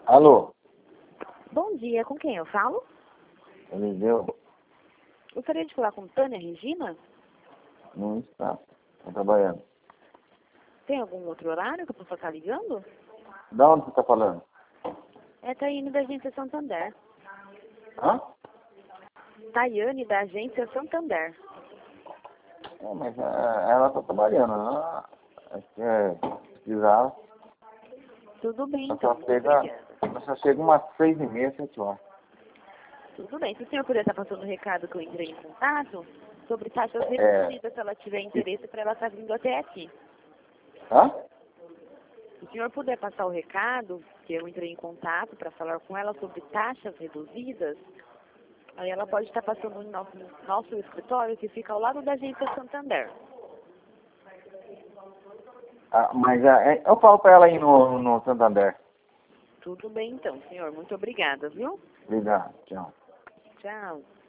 Alô? Bom dia, com quem eu falo? Eliseu? Gostaria de falar com Tânia Regina? Não está. Está trabalhando. Tem algum outro horário que eu possa estar ligando? Da onde você está falando? É Taiane da agência Santander. Hã? Taiane da agência Santander. Mas ela está trabalhando. Acho que precisar. Tudo bem, Ela então. só Muito chega, obrigada. ela só chega umas 6h30, 7h. Tudo bem. Se o senhor puder estar passando o recado que eu entrei em contato sobre taxas É. reduzidas, se ela tiver interesse, para ela estar vindo até aqui. Hã? Se o senhor puder passar o recado que eu entrei em contato para falar com ela sobre taxas reduzidas, aí ela pode estar passando no nosso escritório, que fica ao lado da agência Santander. Mas eu falo para ela aí no Santander. Tudo bem, então, senhor. Muito obrigada, viu? Obrigado. Tchau. Tchau.